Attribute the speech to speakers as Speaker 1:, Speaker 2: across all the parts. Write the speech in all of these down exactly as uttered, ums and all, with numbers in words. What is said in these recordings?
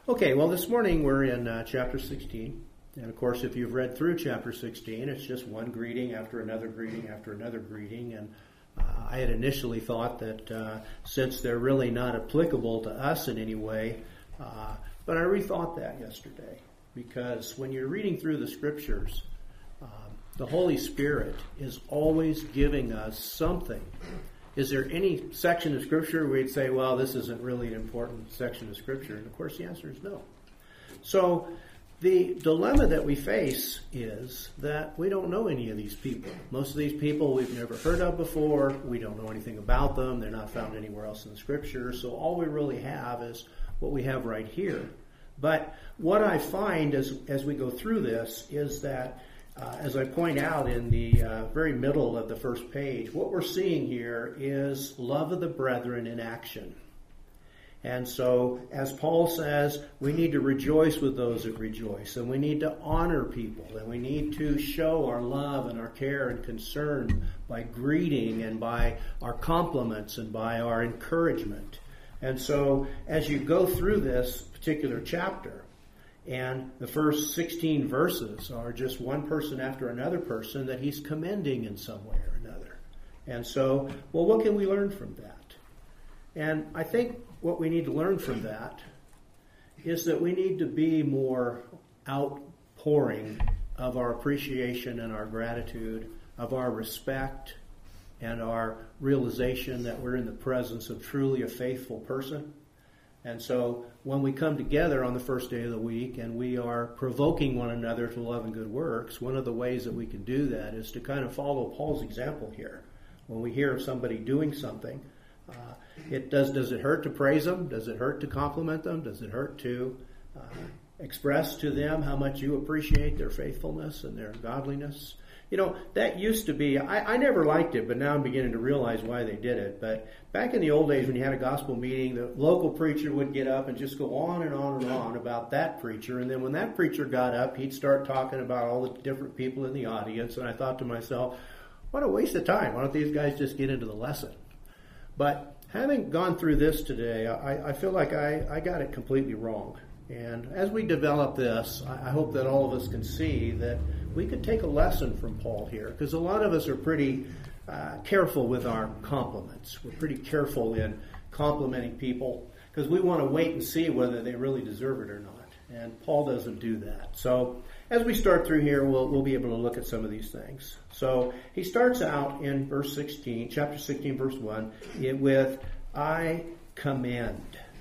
Speaker 1: Okay, well, this morning we're in uh, chapter sixteen. And, of course, if you've read through chapter sixteen, it's just one greeting after another greeting after another greeting. And uh, I had initially thought that uh, since they're really not applicable to us in any way, uh, but I rethought that yesterday. Because when you're reading through the Scriptures, um, the Holy Spirit is always giving us something. Is there any section of Scripture where we'd say, well, this isn't really an important section of Scripture? And, of course, the answer is no. So the dilemma that we face is that we don't know any of these people. Most of these people we've never heard of before. We don't know anything about them. They're not found anywhere else in the Scripture. So all we really have is what we have right here. But what I find as, as we go through this is that Uh, as I point out in the uh, very middle of the first page, what we're seeing here is love of the brethren in action. And so, as Paul says, we need to rejoice with those that rejoice, and we need to honor people, and we need to show our love and our care and concern by greeting and by our compliments and by our encouragement. And so, as you go through this particular chapter, and the first sixteen verses are just one person after another person that he's commending in some way or another. And so, well, what can we learn from that? And I think what we need to learn from that is that we need to be more outpouring of our appreciation and our gratitude, of our respect and our realization that we're in the presence of truly a faithful person. And so when we come together on the first day of the week and we are provoking one another to love and good works, one of the ways that we can do that is to kind of follow Paul's example here. When we hear of somebody doing something, uh, it does does it hurt to praise them? Does it hurt to compliment them? Does it hurt to uh, express to them how much you appreciate their faithfulness and their godliness? You know, that used to be, I, I never liked it, but now I'm beginning to realize why they did it. But back in the old days when you had a gospel meeting, the local preacher would get up and just go on and on and on about that preacher. And then when that preacher got up, he'd start talking about all the different people in the audience. And I thought to myself, what a waste of time. Why don't these guys just get into the lesson? But having gone through this today, I, I feel like I, I got it completely wrong. And as we develop this, I hope that all of us can see that we could take a lesson from Paul here, because a lot of us are pretty uh, careful with our compliments. We're pretty careful in complimenting people because we want to wait and see whether they really deserve it or not. And Paul doesn't do that. So as we start through here, we'll, we'll be able to look at some of these things. So he starts out in verse sixteen, chapter sixteen, verse one, with, I commend.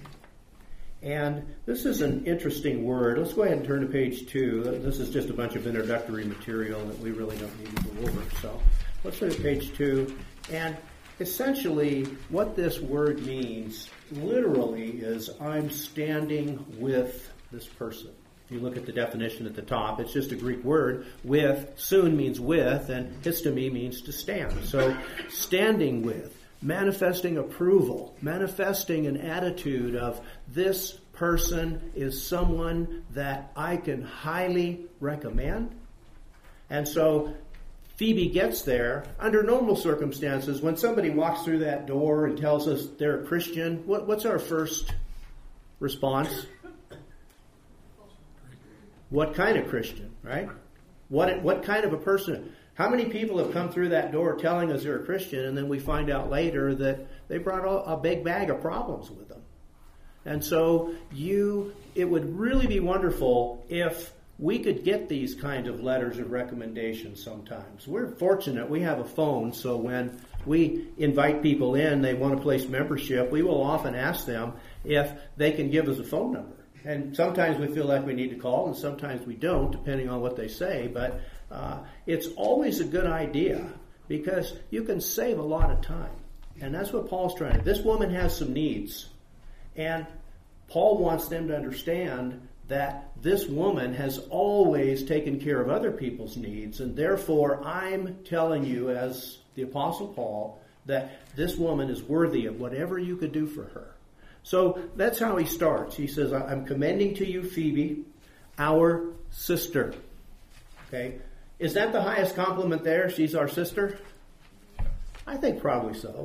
Speaker 1: And this is an interesting word. Let's go ahead and turn to page two. This is just a bunch of introductory material that we really don't need to go over. So let's turn to page two. And essentially what this word means literally is I'm standing with this person. If you look at the definition at the top, it's just a Greek word. With, soon means with, and histemi means to stand. So standing with. Manifesting approval, manifesting an attitude of this person is someone that I can highly recommend. And so Phoebe gets there. Under normal circumstances, when somebody walks through that door and tells us they're a Christian, what, what's our first response? What kind of Christian, right? What what kind of a person? How many people have come through that door telling us they're a Christian, and then we find out later that they brought a big bag of problems with them? And so you, it would really be wonderful if we could get these kind of letters of recommendation sometimes. We're fortunate. We have a phone, so when we invite people in, they want to place membership, we will often ask them if they can give us a phone number. And sometimes we feel like we need to call, and sometimes we don't, depending on what they say. But uh, it's always a good idea because you can save a lot of time. And that's what Paul's trying to do. This woman has some needs. And Paul wants them to understand that this woman has always taken care of other people's needs. And therefore, I'm telling you as the Apostle Paul that this woman is worthy of whatever you could do for her. So that's how he starts. He says, I'm commending to you Phoebe, our sister. Okay. Is that the highest compliment there? She's our sister? I think probably so.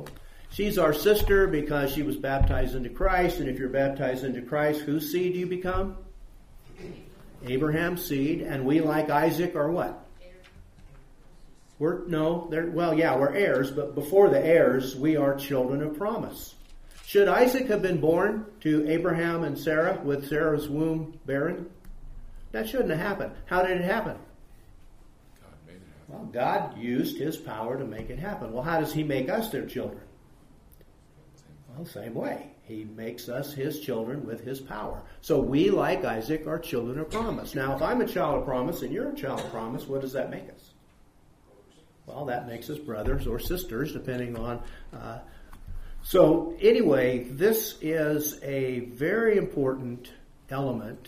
Speaker 1: She's our sister because she was baptized into Christ, and if you're baptized into Christ, whose seed do you become? Abraham's seed, and we, like Isaac, are what? We're, no, they're, well, yeah, we're heirs, but before the heirs, we are children of promise. Should Isaac have been born to Abraham and Sarah with Sarah's womb barren? That shouldn't have happened. How did it happen?
Speaker 2: God made it happen.
Speaker 1: Well, God used His power to make it happen. Well, how does He make us their children? Well, same way. He makes us His children with His power. So we, like Isaac, are children of promise. Now, if I'm a child of promise and you're a child of promise, what does that make us? Well, that makes us brothers or sisters, depending on... Uh, so, anyway, this is a very important element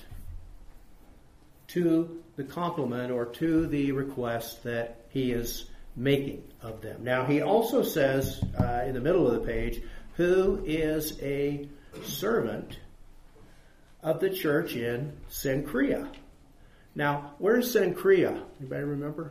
Speaker 1: to the compliment or to the request that he is making of them. Now, he also says uh, in the middle of the page, who is a servant of the church in Cenchrea. Now, where's Cenchrea? Anybody remember?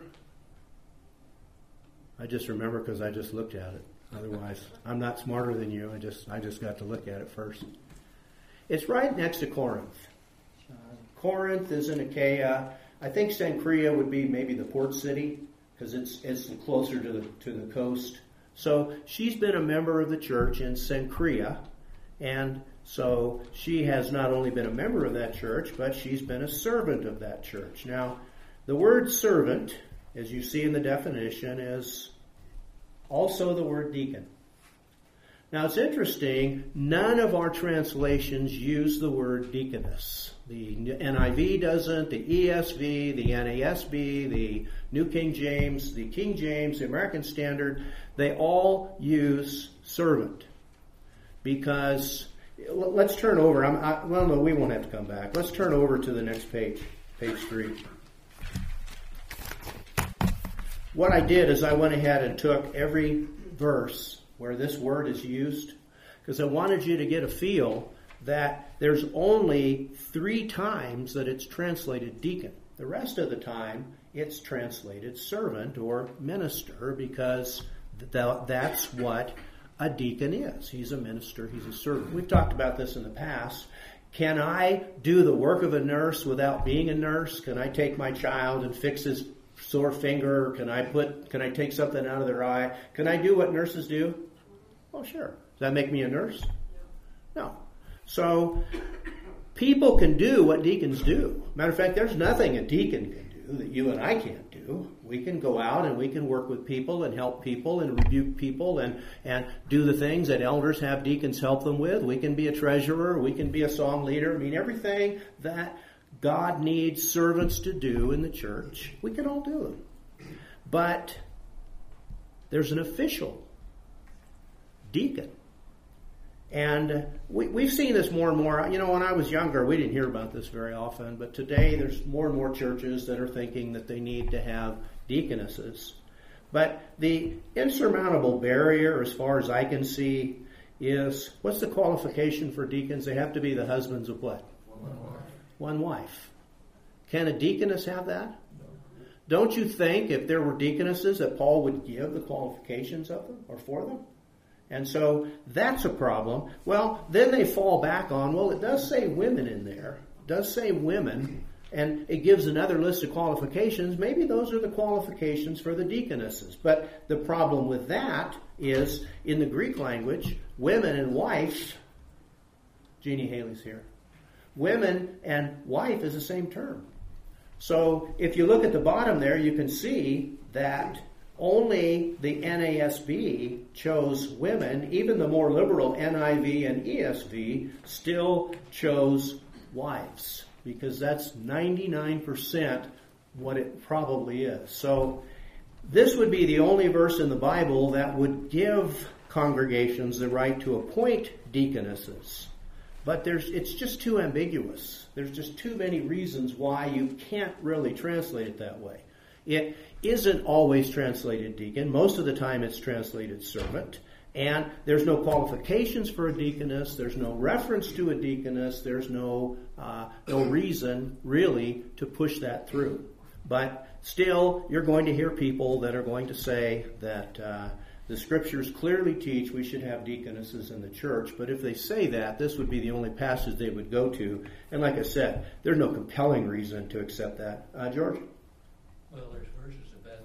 Speaker 1: I just remember because I just looked at it. Otherwise, I'm not smarter than you. I just I just got to look at it first. It's right next to Corinth. Uh, Corinth is in Achaia. I think Cenchrea would be maybe the port city because it's it's closer to the to the coast. So she's been a member of the church in Cenchrea, and so she has not only been a member of that church, but she's been a servant of that church. Now, the word servant, as you see in the definition, is also the word deacon. Now, it's interesting, none of our translations use the word deaconess. The N I V doesn't, the E S V, the N A S B, the New King James, the King James, the American Standard, they all use servant. Because, let's turn over, I'm, I, well, no, we won't have to come back. Let's turn over to the next page, page three. What I did is I went ahead and took every verse where this word is used, because I wanted you to get a feel that there's only three times that it's translated deacon. The rest of the time, it's translated servant or minister, because th- that's what a deacon is. He's a minister, he's a servant. We've talked about this in the past. Can I do the work of a nurse without being a nurse? Can I take my child and fix his sore finger? Can I put? Can I take something out of their eye? Can I do what nurses do? Oh, sure. Does that make me a nurse? No. So people can do what deacons do. Matter of fact, there's nothing a deacon can do that you and I can't do. We can go out and we can work with people and help people and rebuke people and, and do the things that elders have deacons help them with. We can be a treasurer. We can be a song leader. I mean, everything that God needs servants to do in the church, we can all do them. But there's an official deacon. And we, we've seen this more and more. You know, when I was younger, we didn't hear about this very often. But today, there's more and more churches that are thinking that they need to have deaconesses. But the insurmountable barrier, as far as I can see, is, what's the qualification for deacons? They have to be the husbands of what?
Speaker 2: One wife.
Speaker 1: One wife. Can a deaconess have that? No. Don't you think if there were deaconesses that Paul would give the qualifications of them or for them? And so that's a problem. Well, then they fall back on, well, it does say women in there. It does say women, and it gives another list of qualifications. Maybe those are the qualifications for the deaconesses. But the problem with that is, in the Greek language, women and wife, Jeannie Haley's here, women and wife is the same term. So if you look at the bottom there, you can see that only the N A S B chose women. Even the more liberal N I V and E S V still chose wives, because that's ninety-nine percent what it probably is. So this would be the only verse in the Bible that would give congregations the right to appoint deaconesses. But there's it's just too ambiguous. There's just too many reasons why you can't really translate it that way. It isn't always translated deacon. Most of the time it's translated servant. And there's no qualifications for a deaconess. There's no reference to a deaconess. There's no uh, no reason, really, to push that through. But still, you're going to hear people that are going to say that uh, The scriptures clearly teach we should have deaconesses in the church, but if they say that, this would be the only passage they would go to. And like I said, there's no compelling reason to accept that. Uh, George?
Speaker 3: Well, there's verses about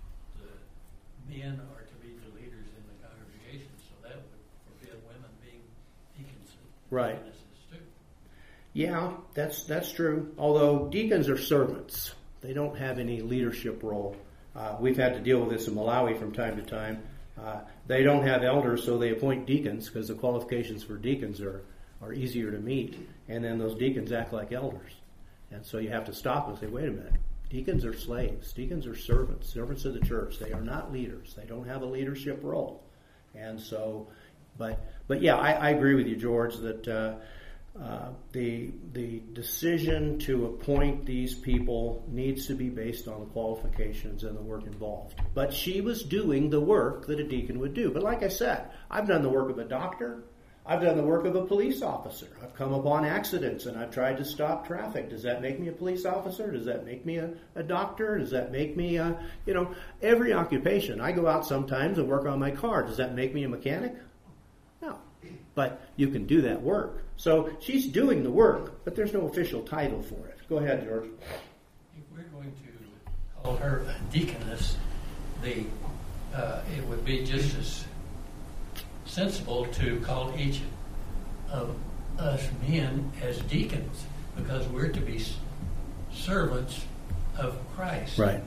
Speaker 3: the men are to be the leaders in the congregation, so that would forbid women being deacons and
Speaker 1: right.
Speaker 3: deaconesses too.
Speaker 1: Yeah, that's that's true. Although deacons are servants. They don't have any leadership role. Uh, we've had to deal with this in Malawi from time to time. Uh, they don't have elders, so they appoint deacons because the qualifications for deacons are, are easier to meet. And then those deacons act like elders. And so you have to stop and say, wait a minute. Deacons are slaves. Deacons are servants, servants of the church. They are not leaders. They don't have a leadership role. And so, but but yeah, I, I agree with you, George, that uh, uh, the the decision to appoint these people needs to be based on the qualifications and the work involved. But she was doing the work that a deacon would do. But like I said, I've done the work of a doctor. I've done the work of a police officer. I've come upon accidents and I've tried to stop traffic. Does that make me a police officer? Does that make me a, a doctor? Does that make me a, you know, every occupation. I go out sometimes and work on my car. Does that make me a mechanic? No. But you can do that work. So she's doing the work, but there's no official title for it. Go ahead, George.
Speaker 3: If we're going to call her a deaconess, the uh, it would be just as sensible to call each of us men as deacons, because we're to be servants of Christ.
Speaker 1: Right.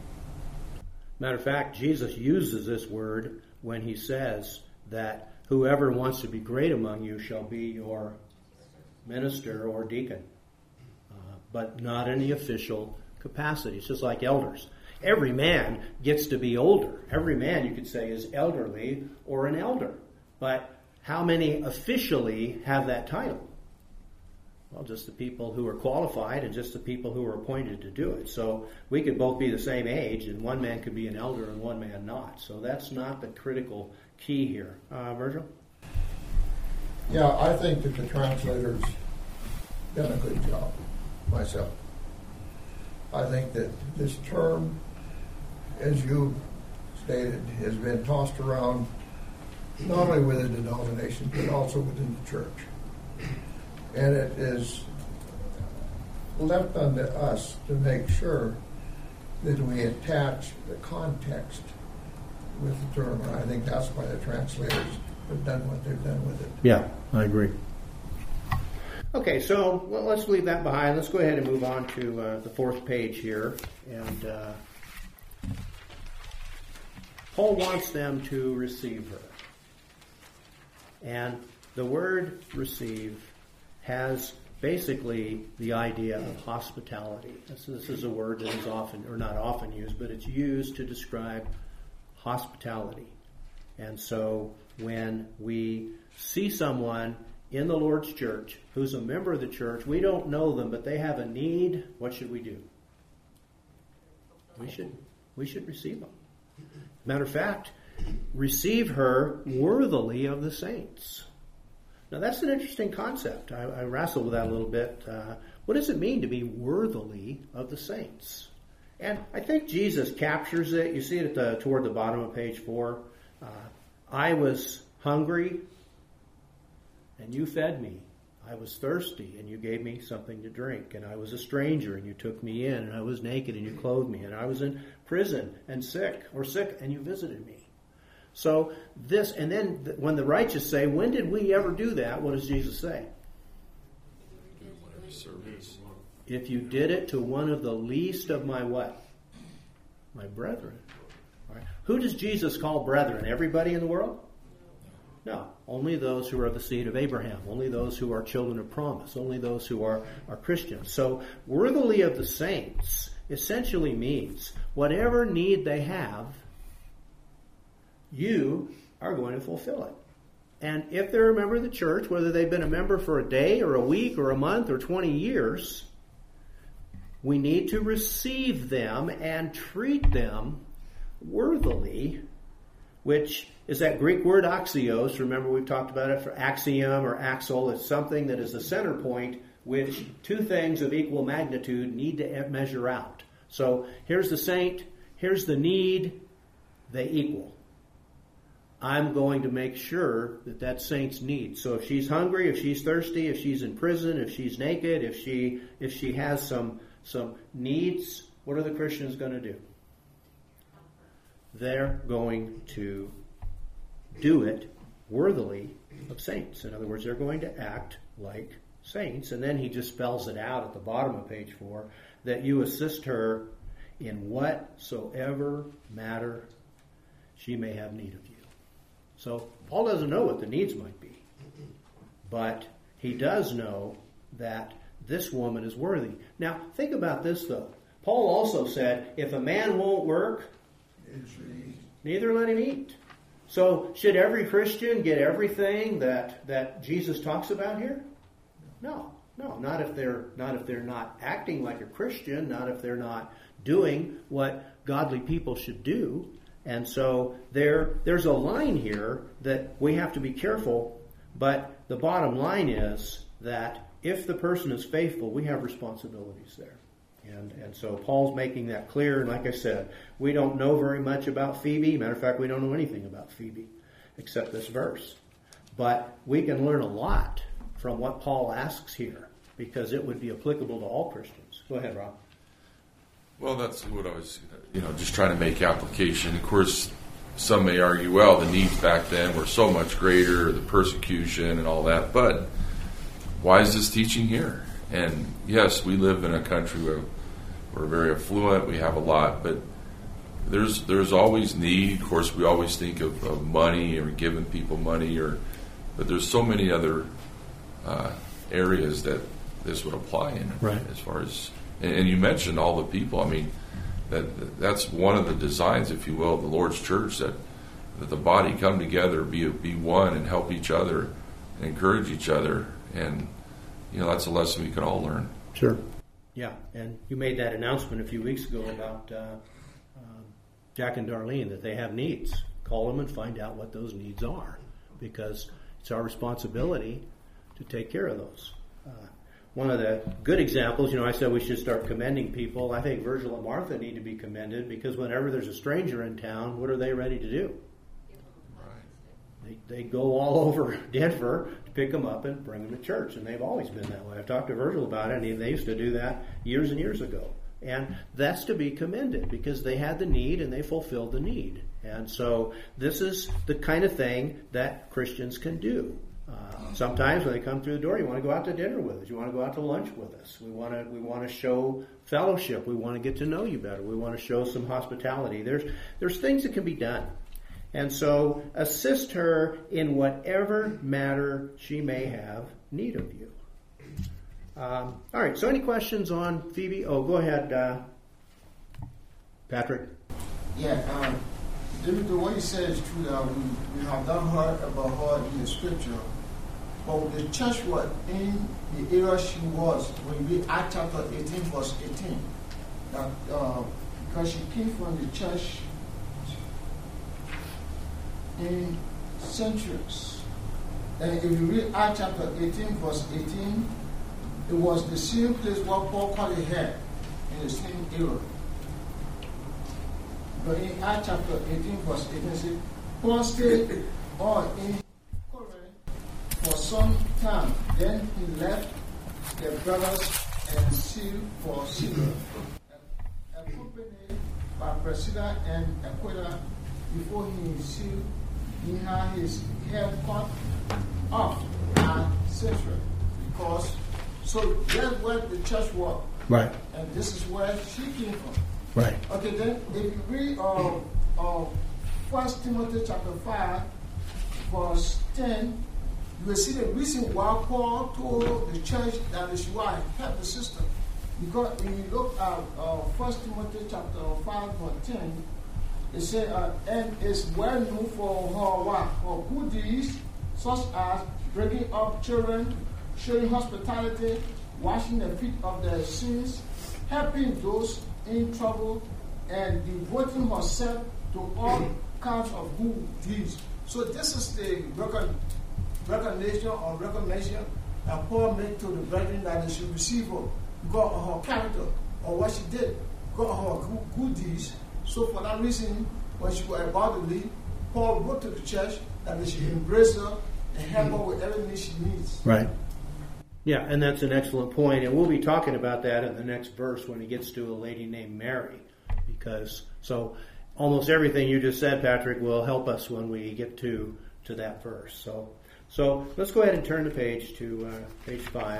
Speaker 1: Matter of fact, Jesus uses this word when he says that whoever wants to be great among you shall be your minister or deacon, uh, but not in the official capacity. It's just like elders. Every man gets to be older. Every man, you could say, is elderly or an elder. But how many officially have that title? Well, just the people who are qualified and just the people who are appointed to do it. So we could both be the same age, and one man could be an elder and one man not. So that's not the critical key here. Uh, Virgil?
Speaker 4: Yeah, I think that the translator's done a good job myself. I think that this term, as you stated, has been tossed around not only within the denomination, but also within the church. And it is left unto us to make sure that we attach the context with the term. And I think that's why the translators have done what they've done with it.
Speaker 1: Yeah, I agree. Okay, so well, let's leave that behind. Let's go ahead and move on to uh, the fourth page here. And uh, Paul wants them to receive her. And the word receive has basically the idea of hospitality. This, this is a word that is often, or not often used, but it's used to describe hospitality. And so when we see someone in the Lord's church who's a member of the church, we don't know them, but they have a need, what should we do? We should, we should receive them. Matter of fact, receive her worthily of the saints. Now that's an interesting concept. I, I wrestled with that a little bit. Uh, what does it mean to be worthily of the saints? And I think Jesus captures it. You see it at the, toward the bottom of page four. Uh, I was hungry, and you fed me. I was thirsty, and you gave me something to drink. And I was a stranger, and you took me in. And I was naked, and you clothed me. And I was in prison and sick, or sick, and you visited me. So this, and then when the righteous say, when did we ever do that? What does Jesus say? If you did it to one of the least of my what? My brethren. Right. Who does Jesus call brethren? Everybody in the world? No. Only those who are of the seed of Abraham. Only those who are children of promise. Only those who are, are Christians. So worthily of the saints essentially means whatever need they have, you are going to fulfill it. And if they're a member of the church, whether they've been a member for a day or a week or a month or twenty years, we need to receive them and treat them worthily, which is that Greek word axios. Remember, we've talked about it for axiom or axle. It's something that is the center point, which two things of equal magnitude need to measure out. So here's the saint, here's the need, they equal. I'm going to make sure that that saint's needs. So if she's hungry, if she's thirsty, if she's in prison, if she's naked, if she if she has some some needs, what are the Christians going to do? They're going to do it worthily of saints. In other words, they're going to act like saints. And then he just spells it out at the bottom of page four, that you assist her in whatsoever matter she may have need of you. So Paul doesn't know what the needs might be, but he does know that this woman is worthy. Now, think about this, though. Paul also said, if a man won't work, neither let him eat. So should every Christian get everything that, that Jesus talks about here? No, no, not if they're not if they're not acting like a Christian, not if they're not doing what godly people should do. And so there there's a line here that we have to be careful, but the bottom line is that if the person is faithful, we have responsibilities there. And and so Paul's making that clear. And like I said, we don't know very much about Phoebe. Matter of fact, we don't know anything about Phoebe except this verse. But we can learn a lot from what Paul asks here, because it would be applicable to all Christians. Go ahead, Rob.
Speaker 2: Well, that's what I was, you know, just trying to make application. Of course, some may argue, well, the needs back then were so much greater, the persecution and all that. But why is this teaching here? And yes, we live in a country where we're very affluent, we have a lot, but there's there's always need. Of course, we always think of, of money or giving people money, or but there's so many other uh, areas that this would apply in.
Speaker 1: Right.
Speaker 2: As far as and, and you mentioned all the people. I mean, that that's one of the designs, if you will, of the Lord's church, that that the body come together, be be one, and help each other, and encourage each other, and you know that's a lesson we can all learn.
Speaker 1: Sure. Yeah, and you made that announcement a few weeks ago about uh, uh, Jack and Darlene, that they have needs. Call them and find out what those needs are, because it's our responsibility to take care of those. Uh, one of the good examples, you know, I said we should start commending people. I think Virgil and Martha need to be commended, because whenever there's a stranger in town, what are they ready to do? They, they go all over Denver to pick them up and bring them to church, and they've always been that way. I've talked to Virgil about it, and they used to do that years and years ago. And that's to be commended, because they had the need and they fulfilled the need. And so this is the kind of thing that Christians can do. Uh, sometimes when they come through the door, you want to go out to dinner with us. You want to go out to lunch with us. We want to we want to show fellowship. We want to get to know you better. We want to show some hospitality. There's there's things that can be done. And so assist her in whatever matter she may have need of you. Um, all right, so any questions on Phoebe? Oh, go ahead, uh, Patrick.
Speaker 5: Yeah, um, David, what you said is true that we, we have not heard about her in the scripture. But the church was in the area she was when we read Acts chapter eighteen, verse eighteen. That, uh, because she came from the church in centuries. And if you read Acts chapter eighteen, verse eighteen, it was the same place where Paul called it here, in the same era. But in Acts chapter eighteen, verse eighteen, it says, Paul stayed on in Corinth for some time. Then he left the brothers and sealed for Syria, accompanied by Priscilla and Aquila. Before he sealed, he had his hair cut off at Caesarea, because so that's where the church was.
Speaker 1: Right.
Speaker 5: And this is where she came from.
Speaker 1: Right.
Speaker 5: Okay, then if you read uh, uh, First Timothy chapter five, verse ten, you will see the reason why Paul told the church that they should help the sister. Because when you look at uh, First Timothy chapter five, verse ten, it says, uh, and is well known for her what? For good deeds, such as bringing up children, showing hospitality, washing the feet of their sins, helping those in trouble, and devoting herself to all kinds of good deeds. So this is the recognition or recognition that Paul made to the brethren that they should receive her because of her character or what she did, because of her good, good deeds. So for that reason, when she was about to leave, Paul wrote to the church that they should embrace her and help her with everything she needs.
Speaker 1: Right. Yeah, and that's an excellent point, and we'll be talking about that in the next verse when he gets to a lady named Mary, because so almost everything you just said, Patrick, will help us when we get to to that verse. So, so let's go ahead and turn the page to uh, page five.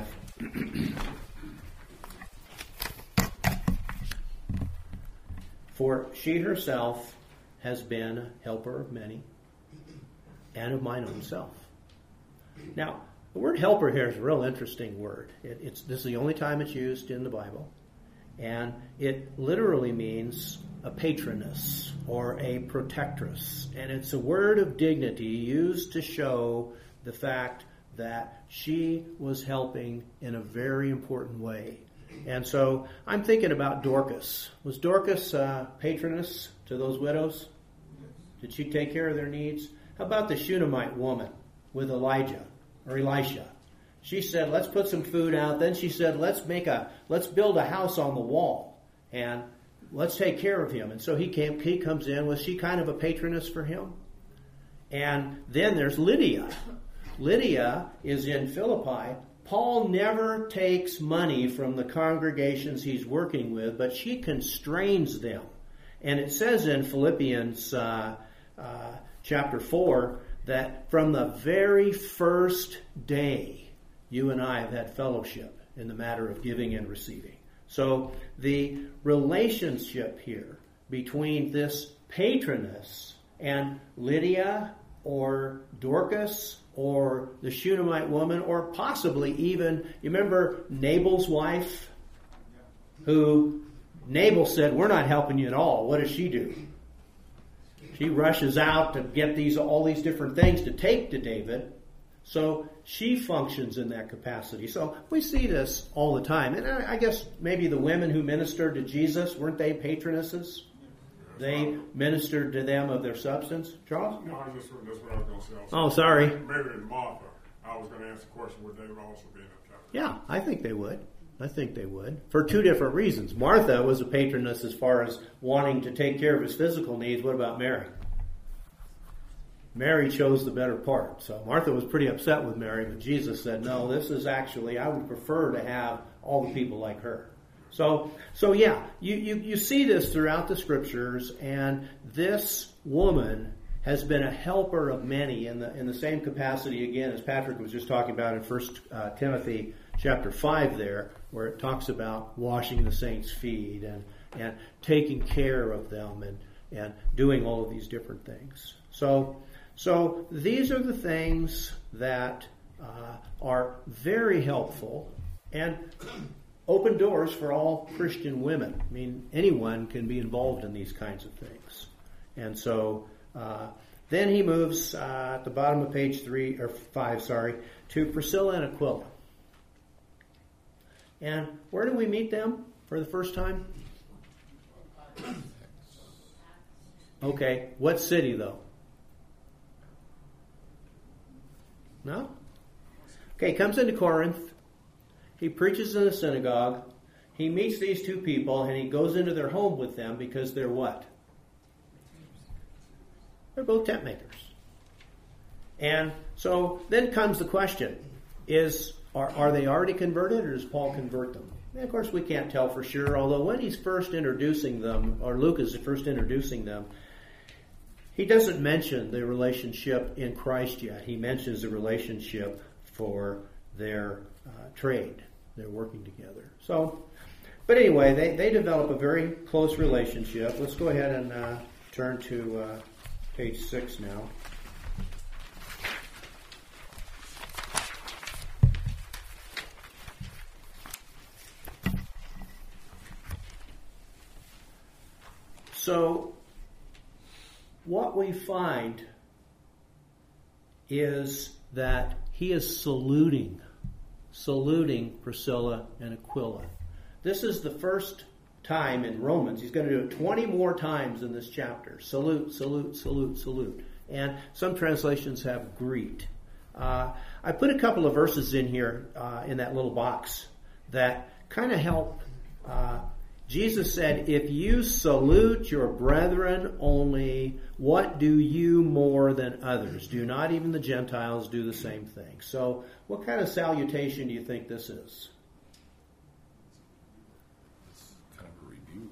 Speaker 1: For she herself has been a helper of many, and of mine own self. Now, the word helper here is a real interesting word. It, it's this is the only time it's used in the Bible, and it literally means a patroness or a protectress, and it's a word of dignity used to show the fact that she was helping in a very important way. And so I'm thinking about Dorcas. Was Dorcas uh, patroness to those widows? Did she take care of their needs? How about the Shunammite woman with Elijah or Elisha? She said, let's put some food out. Then she said, let's make a, let's build a house on the wall and let's take care of him. And so he came, he comes in. Was she kind of a patroness for him? And then there's Lydia. Lydia is in Philippi. Paul never takes money from the congregations he's working with, but she constrains them. And it says in Philippians uh, uh, chapter four that from the very first day, you and I have had fellowship in the matter of giving and receiving. So the relationship here between this patroness and Lydia or Dorcas or the Shunammite woman, or possibly even, you remember Nabal's wife? Who Nabal said, we're not helping you at all. What does she do? She rushes out to get these all these different things to take to David. So she functions in that capacity. So we see this all the time. And I, I guess maybe the women who ministered to Jesus, weren't they patronesses? They ministered to them of their substance. Charles?
Speaker 6: No, I just, that's what I was going to say. Also.
Speaker 1: Oh, sorry.
Speaker 6: Mary and Martha, I was going to ask the question, would they also be in that chapter?
Speaker 1: Yeah, I think they would. I think they would. For two different reasons. Martha was a patroness as far as wanting to take care of his physical needs. What about Mary? Mary chose the better part. So Martha was pretty upset with Mary, but Jesus said, no, this is actually, I would prefer to have all the people like her. So, so yeah, you, you, you see this throughout the scriptures, and this woman has been a helper of many in the in the same capacity, again, as Patrick was just talking about in First uh, Timothy chapter five there, where it talks about washing the saints' feet and, and taking care of them and, and doing all of these different things. So, so these are the things that uh, are very helpful and open doors for all Christian women. I mean, anyone can be involved in these kinds of things. And so uh, then he moves uh, at the bottom of page three or five, sorry, to Priscilla and Aquila. And where do we meet them for the first time? Okay, what city though? No? Okay, comes into Corinth. He preaches in the synagogue. He meets these two people, and he goes into their home with them because they're what? They're both tent makers. And so then comes the question, is are, are they already converted, or does Paul convert them? And of course, we can't tell for sure, although when he's first introducing them, or Luke is first introducing them, he doesn't mention the relationship in Christ yet. He mentions the relationship for their uh, trade. They're working together. So, but anyway, they, they develop a very close relationship. Let's go ahead and uh, turn to uh, page six now. So, what we find is that he is saluting saluting Priscilla and Aquila. This is the first time in Romans. He's going to do it twenty more times in this chapter. Salute, salute, salute, salute. And some translations have greet. Uh, I put a couple of verses in here uh, in that little box that kind of help uh, Jesus said, if you salute your brethren only, what do you more than others? Do not even the Gentiles do the same thing? So what kind of salutation do you think this is?
Speaker 2: It's kind of a rebuke.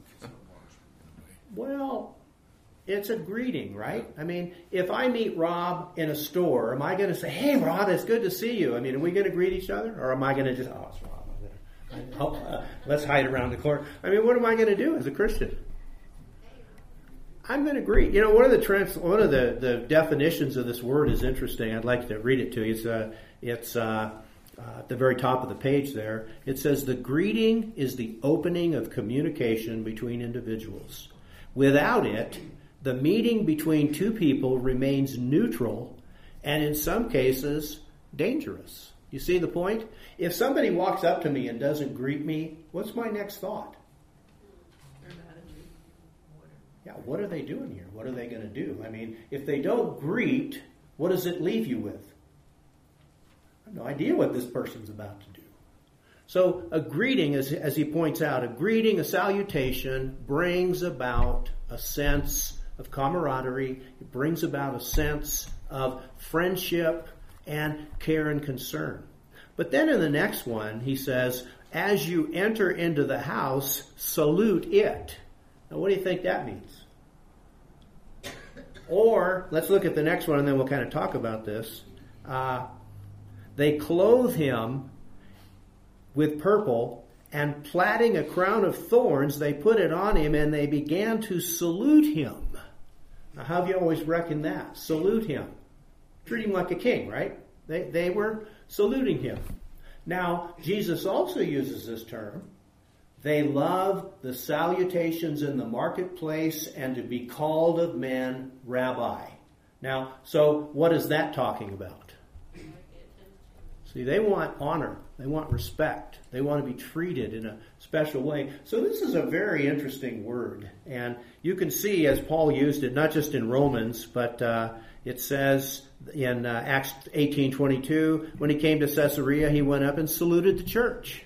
Speaker 1: Well, it's a greeting, right? I mean, if I meet Rob in a store, am I going to say, hey, Rob, it's good to see you? I mean, are we going to greet each other? Or am I going to just, oh, it's Rob. Oh, uh, let's hide around the corner. I mean, what am I going to do as a Christian? I'm going to greet. You know, one of the trans, one of the, the definitions of this word is interesting. I'd like to read it to you. It's uh, it's uh, uh, at the very top of the page there. It says, the greeting is the opening of communication between individuals. Without it, the meeting between two people remains neutral and in some cases dangerous. You see the point? If somebody walks up to me and doesn't greet me, what's my next thought? Yeah, what are they doing here? What are they going to do? I mean, if they don't greet, what does it leave you with? I have no idea what this person's about to do. So a greeting, as, as he points out, a greeting, a salutation, brings about a sense of camaraderie. It brings about a sense of friendship and care and concern. But then in the next one, he says, as you enter into the house, salute it. Now, what do you think that means? Or, let's look at the next one and then we'll kind of talk about this. Uh, they clothe him with purple, and plaiting a crown of thorns, they put it on him, and they began to salute him. Now, how have you always reckoned that? Salute him. Treat him like a king, right? They they were saluting him. Now, Jesus also uses this term. They love the salutations in the marketplace and to be called of men rabbi. Now, so what is that talking about? See, they want honor. They want respect. They want to be treated in a special way. So this is a very interesting word. And you can see as Paul used it, not just in Romans, but uh, it says in uh, Acts eighteen twenty-two, when he came to Caesarea, he went up and saluted the church.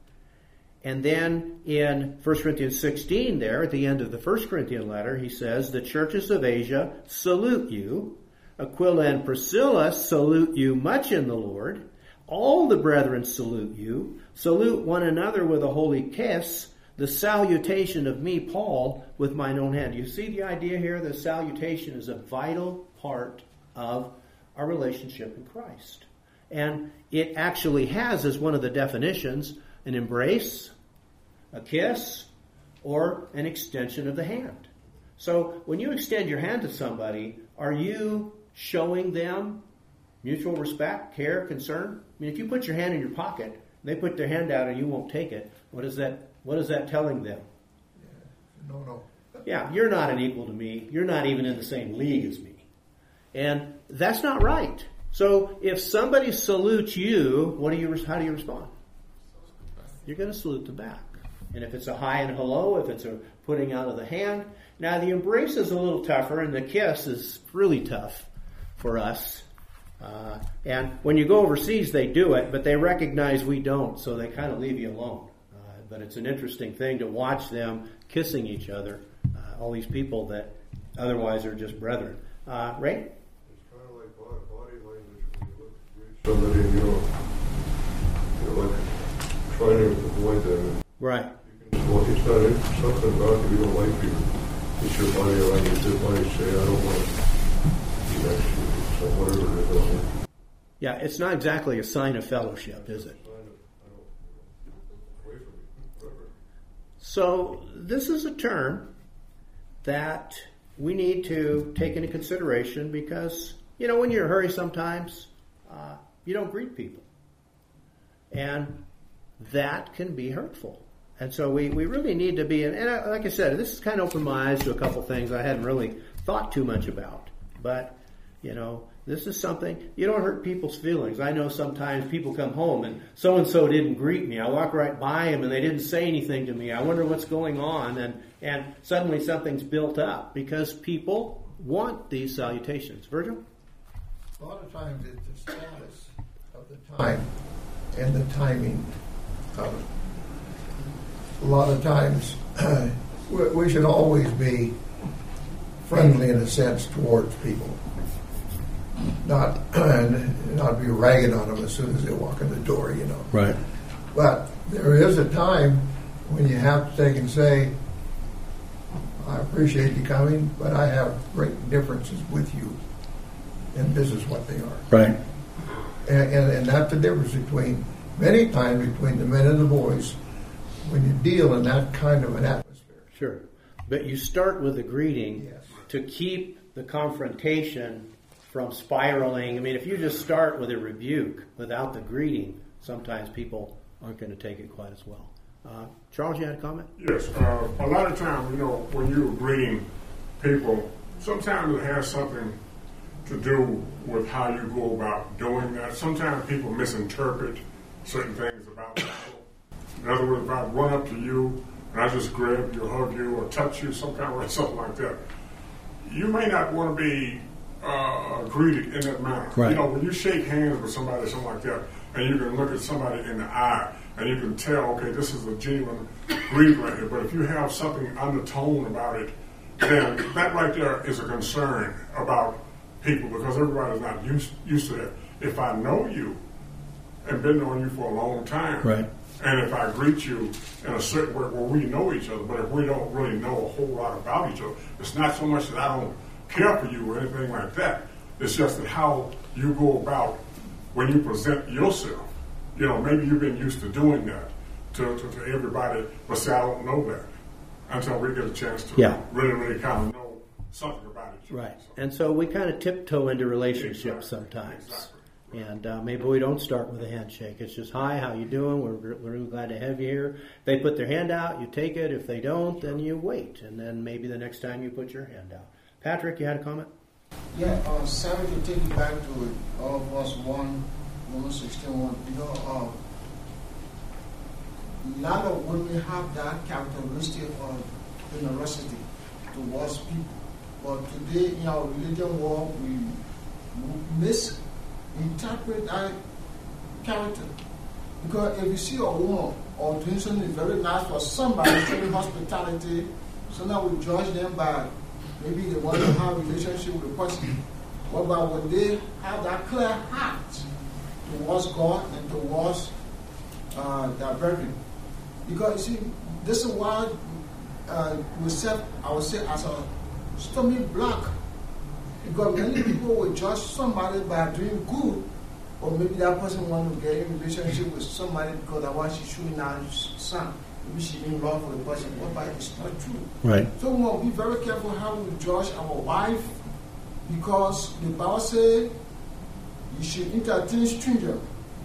Speaker 1: And then in First Corinthians sixteen there, at the end of the First Corinthian letter, he says, the churches of Asia salute you. Aquila and Priscilla salute you much in the Lord. All the brethren salute you. Salute one another with a holy kiss, the salutation of me, Paul, with mine own hand. You see the idea here? The salutation is a vital part of our relationship in Christ. And it actually has, as one of the definitions, an embrace, a kiss, or an extension of the hand. So when you extend your hand to somebody, are you showing them mutual respect, care, concern? I mean, if you put your hand in your pocket, and they put their hand out and you won't take it, what is that, what is that telling them?
Speaker 4: Yeah. No, no.
Speaker 1: Yeah, you're not an equal to me. You're not even in the same league as me. And that's not right. So if somebody salutes you, what do you, how do you respond? You're going to salute them back. And if it's a hi and hello, if it's a putting out of the hand. Now the embrace is a little tougher and the kiss is really tough for us. Uh, and when you go overseas, they do it, but they recognize we don't, so they kind of leave you alone. Uh, but it's an interesting thing to watch them kissing each other, uh, all these people that otherwise are just brethren. Uh, Ray?
Speaker 7: It's kind of like body, body language when you look at somebody and you don't, you're like trying to avoid them.
Speaker 1: Right.
Speaker 7: You can just, well, it's not it, something about you, you don't like you. It's your body around your zip line, say, I don't want to be next to you. So whatever it is.
Speaker 1: Yeah, it's not exactly a sign of fellowship, is it? So this is a term that we need to take into consideration because, you know, when you're in a hurry sometimes, uh, you don't greet people. And that can be hurtful. And so we, we really need to be, and I, like I said, this is kind of opened my eyes to a couple things I hadn't really thought too much about. But, you know, this is something, you don't hurt people's feelings. I know sometimes people come home and so-and-so didn't greet me. I walk right by them and they didn't say anything to me. I wonder what's going on. And, and suddenly something's built up because people want these salutations. Virgil?
Speaker 4: A lot of times it's the status of the time and the timing of it. A lot of times we, we should always be friendly in a sense towards people. Not not be ragging on them as soon as they walk in the door, you know.
Speaker 1: Right.
Speaker 4: But there is a time when you have to take and say, I appreciate you coming, but I have great differences with you, and this is what they are.
Speaker 1: Right.
Speaker 4: And, and, and that's the difference between, many times, between the men and the boys when you deal in that kind of an atmosphere.
Speaker 1: Sure. But you start with a greeting
Speaker 4: Yes.
Speaker 1: to keep the confrontation from spiraling. I mean, if you just start with a rebuke without the greeting, sometimes people aren't going to take it quite as well. Uh, Charles, you had a comment?
Speaker 6: Yes, uh, a lot of times, you know, when you're greeting people, sometimes it has something to do with how you go about doing that. Sometimes people misinterpret certain things about people. In other words, if I run up to you and I just grab you, hug you, or touch you some kind of way, something like that, you may not want to be uh, greeted in that manner.
Speaker 1: Right.
Speaker 6: You know, when you shake hands with somebody, or something like that, and you can look at somebody in the eye, and you can tell, okay, this is a genuine greeting right here. But if you have something undertone about it, then that right there is a concern about people, because everybody's not used used to that. If I know you and been knowing you for a long time,
Speaker 1: Right.
Speaker 6: and if I greet you in a certain way where we know each other, but if we don't really know a whole lot about each other, it's not so much that I don't care for you or anything like that. It's just that how you go about when you present yourself. You know, maybe you've been used to doing that to, to, to everybody, but say, I don't know that until we get a chance to
Speaker 1: Yeah.
Speaker 6: really, really kind of know something about it.
Speaker 1: Right. And so we kind of tiptoe into relationships
Speaker 6: Exactly.
Speaker 1: sometimes.
Speaker 6: Exactly.
Speaker 1: And uh, maybe we don't start with a handshake. It's just, hi, how you doing? We're, we're really glad to have you here. They put their hand out, you take it. If they don't, then you wait. And then maybe the next time you put your hand out. Patrick, you had a comment?
Speaker 5: Yeah, uh, Sarah, to take it back to it, all of us one, Romans sixteen one, you know, uh, a lot of women have that characteristic of generosity towards people. But today in our religion world, we misinterpret that character. Because if you see a woman or doing something very nice for somebody, showing hospitality, so now we judge them by maybe they want to have a relationship with the person. But when they have that clear heart towards God and towards uh, their brethren. Because you see, this is why uh, we set, I would say, as a stormy block. Because many people will judge somebody by doing good, or maybe that person want to get in a relationship with somebody because that's why she's showing out son. Maybe she in love with the person, but it's not true.
Speaker 1: Right.
Speaker 5: So we must be very careful how we judge our wife, because the Bible says you should entertain strangers.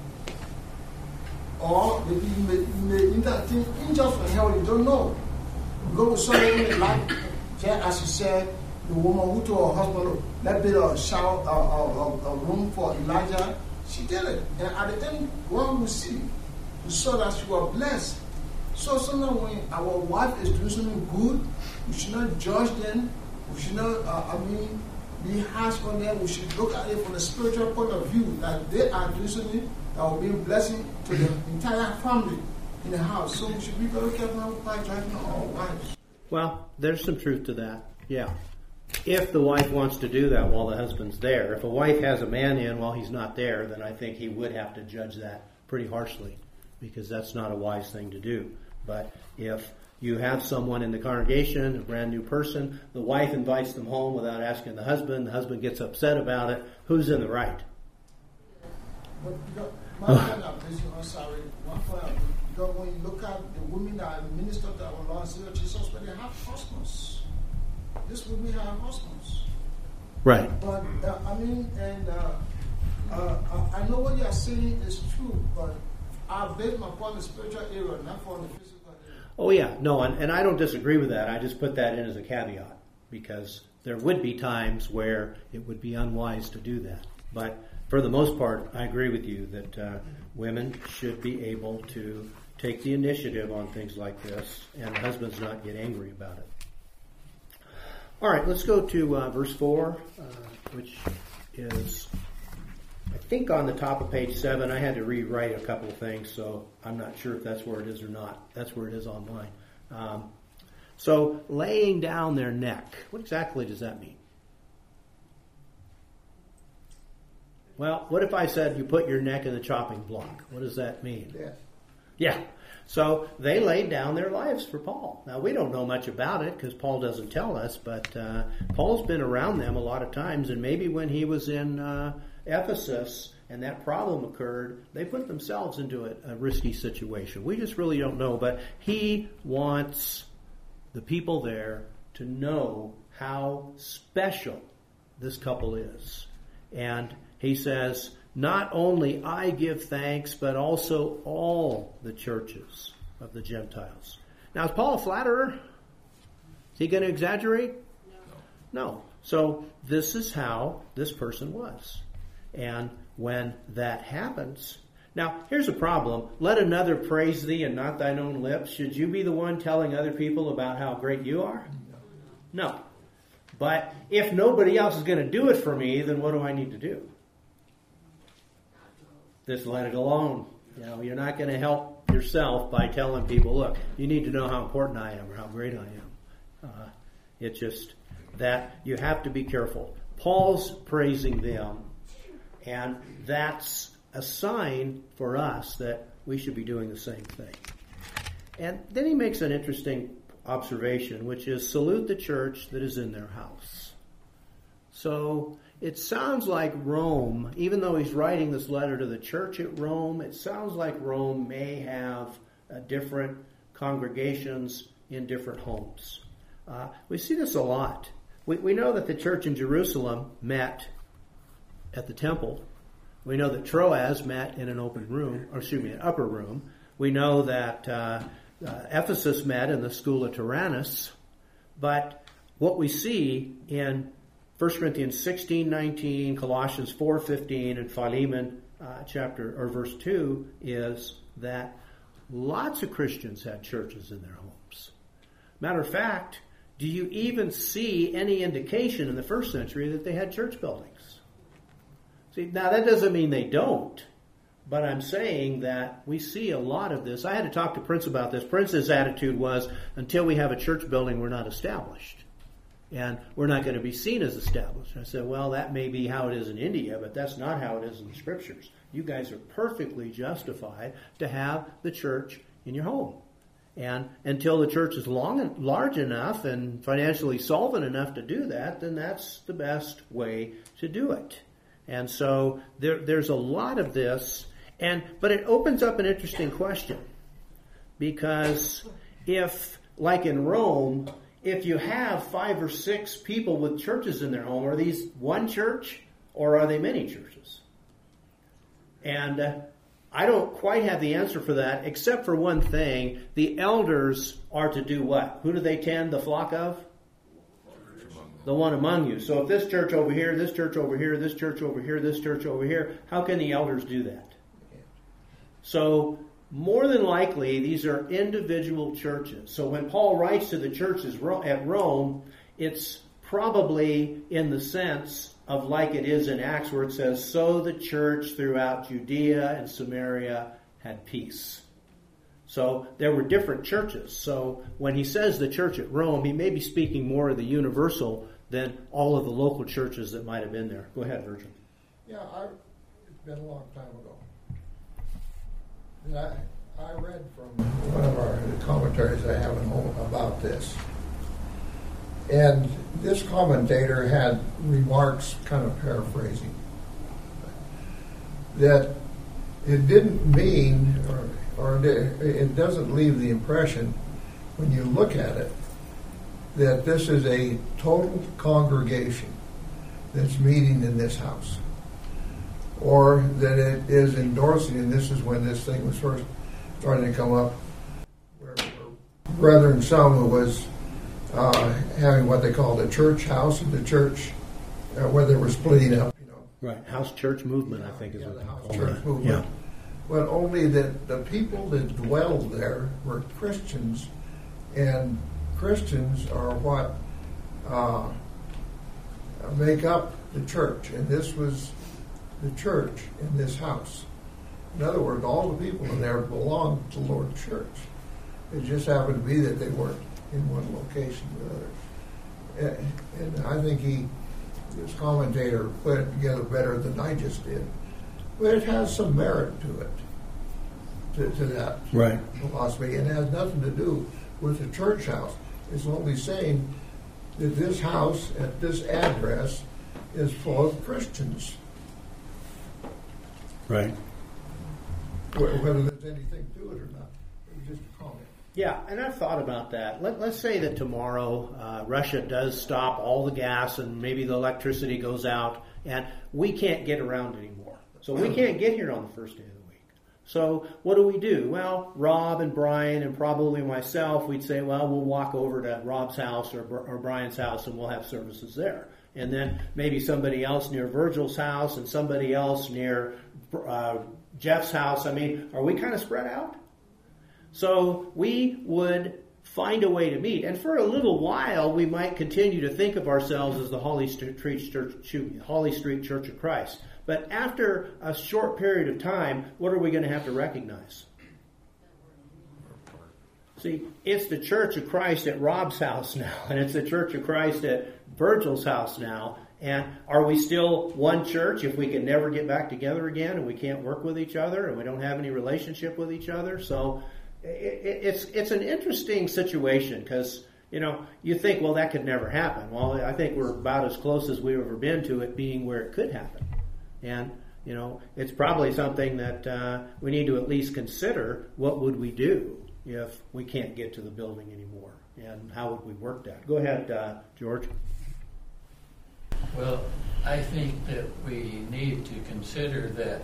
Speaker 5: Or maybe you may, you may entertain angels from hell, you don't know. Because we saw it in life, just as you said, the woman who told her husband, let's build a shower, a, a, a room for Elijah. She did it. And at the end, what we see, we saw that she was blessed. So sometimes when our wife is doing something good, we should not judge them. We should not, uh, I mean, be harsh on them. We should look at it from a spiritual point of view, that they are doing something that will be a blessing to the entire family in the house. So we should be very careful by judging our wives.
Speaker 1: Well, there's some truth to that. Yeah. If the wife wants to do that while the husband's there, if a wife has a man in while he's not there, then I think he would have to judge that pretty harshly, because that's not a wise thing to do. But if you have someone in the congregation, a brand new person, the wife invites them home without asking the husband, the husband gets upset about it, who's in the right?
Speaker 5: But you know, my point of this, I'm sorry, one point of because when you look at the women that minister to our Lord and Savior Jesus, but they have husbands. These women have husbands.
Speaker 1: Right.
Speaker 5: But uh, I mean, and uh, uh, I know what you are saying is true, but I base my point on the spiritual area, not for the physical area.
Speaker 1: Oh, yeah. No, and, and I don't disagree with that. I just put that in as a caveat, because there would be times where it would be unwise to do that. But for the most part, I agree with you that uh, women should be able to take the initiative on things like this, and husbands not get angry about it. All right, let's go to uh, verse four, uh, which is, I think, on the top of page seven. I had to rewrite a couple of things, so I'm not sure if that's where it is or not. That's where it is online. Um, So laying down their neck, what exactly does that mean? Well, what if I said you put your neck in the chopping block? What does that mean?
Speaker 4: Yes.
Speaker 1: Yeah. So they laid down their lives for Paul. Now, we don't know much about it because Paul doesn't tell us, but uh, Paul's been around them a lot of times, and maybe when he was in uh, Ephesus and that problem occurred, they put themselves into a, a risky situation. We just really don't know, but he wants the people there to know how special this couple is. And he says, not only I give thanks, but also all the churches of the Gentiles. Now, is Paul a flatterer? Is he going to exaggerate? No. No. So this is how this person was. And when that happens, now here's a problem. Let another praise thee and not thine own lips. Should you be the one telling other people about how great you are? No. But if nobody else is going to do it for me, then what do I need to do? Just let it alone. You know, you're not going to help yourself by telling people, look, you need to know how important I am or how great I am. Uh, it's just that you have to be careful. Paul's praising them, and that's a sign for us that we should be doing the same thing. And then he makes an interesting observation, which is salute the church that is in their house. So it sounds like Rome, even though he's writing this letter to the church at Rome, it sounds like Rome may have uh, different congregations in different homes. Uh, we see this a lot. We, we know that the church in Jerusalem met at the temple. We know that Troas met in an open room, or excuse me, an upper room. We know that uh, uh, Ephesus met in the school of Tyrannus. But what we see in First Corinthians sixteen nineteen, Colossians four fifteen, and Philemon uh, chapter or verse two is that lots of Christians had churches in their homes. Matter of fact, do you even see any indication in the first century that they had church buildings? See, now that doesn't mean they don't, but I'm saying that we see a lot of this. I had to talk to Prince about this. Prince's attitude was, until we have a church building, we're not established. And we're not going to be seen as established. I said, well, that may be how it is in India, but that's not how it is in the Scriptures. You guys are perfectly justified to have the church in your home. And until the church is long, large enough and financially solvent enough to do that, then that's the best way to do it. And so there, there's a lot of this, and but it opens up an interesting question. Because if, like in Rome, if you have five or six people with churches in their home, are these one church or are they many churches? And uh, I don't quite have the answer for that, except for one thing. The elders are to do what? Who do they tend the flock of? The one among you. So if this church over here, this church over here, this church over here, this church over here, how can the elders do that? So more than likely, these are individual churches. So when Paul writes to the churches at Rome, it's probably in the sense of like it is in Acts where it says, so the church throughout Judea and Samaria had peace. So there were different churches. So when he says the church at Rome, he may be speaking more of the universal than all of the local churches that might have been there. Go ahead, Virgil.
Speaker 4: Yeah, I, it's been a long time ago. I, I read from one of our commentaries I have at home about this. And this commentator had remarks, kind of paraphrasing, that it didn't mean, or, or it doesn't leave the impression, when you look at it, that this is a total congregation that's meeting in this house. Or that it is endorsing, and this is when this thing was first starting to come up, where, where Brethren some was uh, having what they called a church house, and the church, uh, where they were splitting up, you know.
Speaker 1: Right, house church movement, I think is
Speaker 4: yeah,
Speaker 1: what
Speaker 4: the
Speaker 1: they
Speaker 4: house
Speaker 1: call
Speaker 4: church
Speaker 1: that.
Speaker 4: movement.
Speaker 1: Yeah.
Speaker 4: But only that the people that dwelled there were Christians, and Christians are what uh, make up the church, and this was the church in this house. In other words, all the people in there belonged to the Lord's church. It just happened to be that they weren't in one location with others. And, and I think he, this commentator, put it together better than I just did. But it has some merit to it, to, to that
Speaker 1: Right.
Speaker 4: philosophy, and it has nothing to do with the church house. It's only saying that this house at this address is full of Christians.
Speaker 1: Right.
Speaker 4: Wh- Whether there's anything to it or not, it was just a comment.
Speaker 1: Yeah, and I've thought about that. Let, let's say that tomorrow uh, Russia does stop all the gas and maybe the electricity goes out and we can't get around anymore. So we can't get here on the first day of the week. So what do we do? Well, Rob and Brian and probably myself, we'd say, well, we'll walk over to Rob's house or, or Brian's house and we'll have services there. And then maybe somebody else near Virgil's house and somebody else near uh, Jeff's house. I mean, are we kind of spread out? So we would find a way to meet. And for a little while, we might continue to think of ourselves as the Holly Street Church, Holly Street Church of Christ. But after a short period of time, what are we going to have to recognize? See, it's the Church of Christ at Rob's house now, and it's the Church of Christ at Virgil's house now. And are we still one church if we can never get back together again and we can't work with each other and we don't have any relationship with each other? So it, it's it's an interesting situation because, you know, you think, well, that could never happen. Well, I think we're about as close as we've ever been to it being where it could happen. And, you know, it's probably something that uh, we need to at least consider. What would we do if we can't get to the building anymore? And how would we work that? Go ahead, uh, George.
Speaker 3: Well, I think that we need to consider that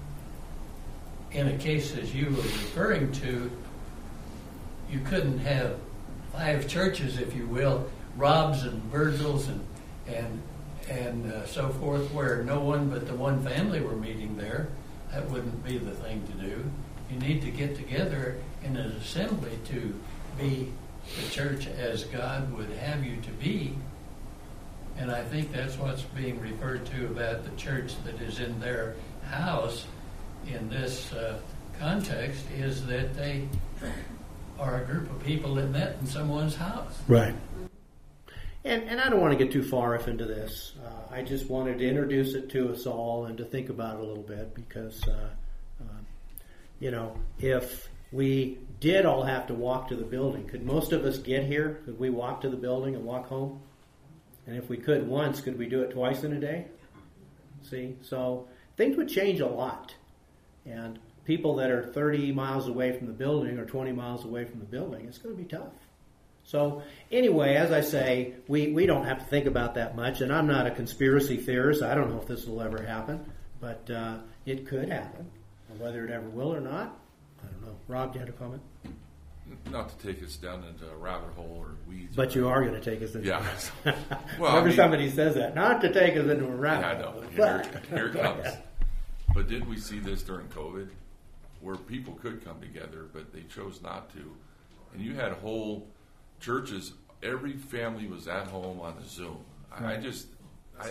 Speaker 3: in a case as you were referring to, you couldn't have five churches, if you will, Rob's and Virgil's and and and uh, so forth, where no one but the one family were meeting there. That wouldn't be the thing to do. You need to get together in an assembly to be the church as God would have you to be. And I think that's what's being referred to about the church that is in their house in this uh, context, is that they are a group of people that met in someone's house.
Speaker 1: Right. And and I don't want to get too far off into this. Uh, I just wanted to introduce it to us all and to think about it a little bit because, uh, uh, you know, if we did all have to walk to the building, could most of us get here? Could we walk to the building and walk home? And if we could once, could we do it twice in a day? See? So things would change a lot. And people that are thirty miles away from the building or twenty miles away from the building, it's going to be tough. So anyway, as I say, we, we don't have to think about that much. And I'm not a conspiracy theorist. I don't know if this will ever happen. But uh, it could happen. Whether it ever will or not, I don't know. Rob, do you have a comment?
Speaker 2: Not to take us down into a rabbit hole or weeds.
Speaker 1: But you are going to take us into
Speaker 2: Yeah.
Speaker 1: Well,
Speaker 2: Well,
Speaker 1: Whenever
Speaker 2: I mean-
Speaker 1: somebody says that, not to take us into a
Speaker 2: Yeah,
Speaker 1: rabbit
Speaker 2: I know.
Speaker 1: hole.
Speaker 2: Here,
Speaker 1: But,
Speaker 2: here it
Speaker 1: go
Speaker 2: comes.
Speaker 1: ahead.
Speaker 2: But did we see this during COVID, where people could come together, but they chose not to? And you had whole churches. Every family was at home on the Zoom. I, I
Speaker 1: Right.
Speaker 2: just, I,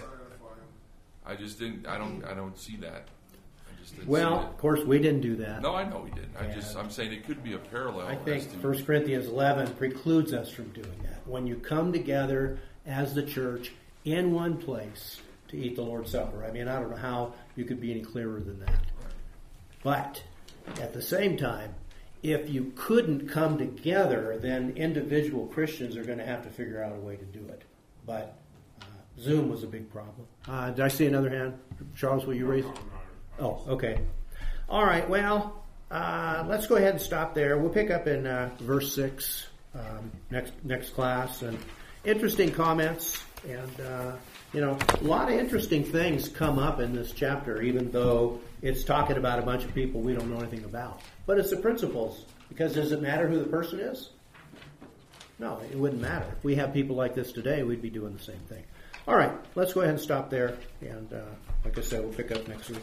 Speaker 2: I just didn't. I don't. I don't see that. I just didn't
Speaker 1: Well,
Speaker 2: see
Speaker 1: of course, we didn't do that.
Speaker 2: it. No, I know we didn't. I
Speaker 1: Yeah.
Speaker 2: just. I'm saying it could be a parallel.
Speaker 1: I think
Speaker 2: as to,
Speaker 1: First Corinthians eleven precludes us from doing that. When you come together as the church in one place to eat the Lord's Supper. I mean, I don't know how you could be any clearer than that. But at the same time, if you couldn't come together, then individual Christians are going to have to figure out a way to do it. But uh, Zoom was a big problem. Uh, did I see another hand? Charles, will you raise? Oh, okay. All right, well, uh, let's go ahead and stop there. We'll pick up in uh, verse six um, next next class. And interesting comments. And, uh, you know, a lot of interesting things come up in this chapter, even though it's talking about a bunch of people we don't know anything about. But it's the principles. Because does it matter who the person is? No, it wouldn't matter. If we have people like this today, we'd be doing the same thing. All right, let's go ahead and stop there. And uh, like I said, we'll pick up next week.